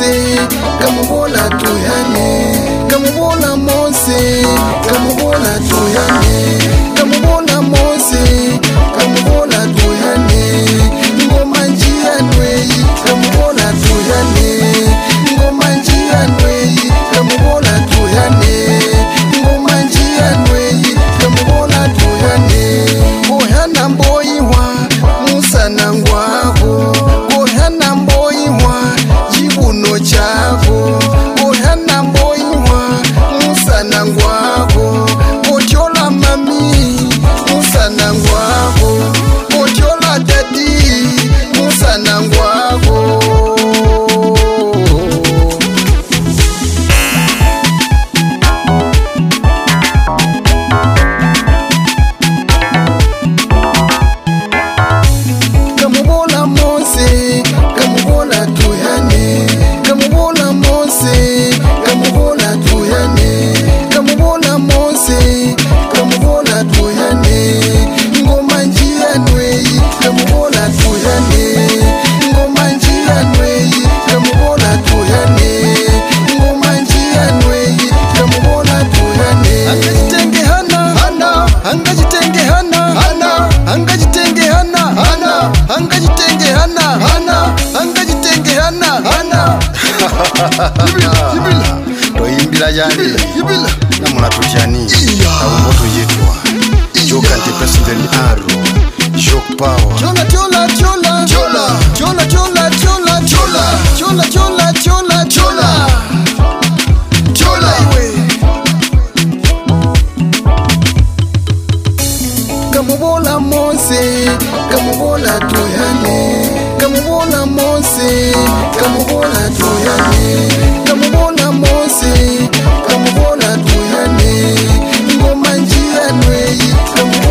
Mose, kamubola tuyane. Kamubola Mose, kamubola tuyane. Kamubola Mose, kamubola tuyane. Ngoma njia nwei, kamubola tuyane. Ngoma njia nwei, kamubola tuyane. Ngoma njia nwei, kamubola tuyane. Ohana mboiwa, Musa nangwako. Ohana mboiwa, jibuno chako. Ohana mboiwa, Musa nangwako. Otyola mami, Musa nangwako. Otyola dadi, Musa nangwako. Kamubola Mose, kamubola tuyane. Kamubola Mose, kamubola tuyane. Kamubola Mose, kamubola tuyane. Ngoma njia nwei, kamubola tuyane. Ngoma njia nwei, kamubola tuyane. Ngoma njia nwei, kamubola tuyane. Angajitenge hana, hana. Angajitenge hana, hana. Angajitenge hana, hana. Angajitenge hana, hana. Angajitenge hana, hana. Yibila toyimbila jani yibila namuna tutyani awomoto yetwa joka nte president aro jok power chola chola chola chola chola chola chola chola chola chola chola chola chola iwe kamubola Mose kamubola tuyane kamubola Mose kamubola tuyane kamubola Mose kamubola tuyane ngoma njia nwei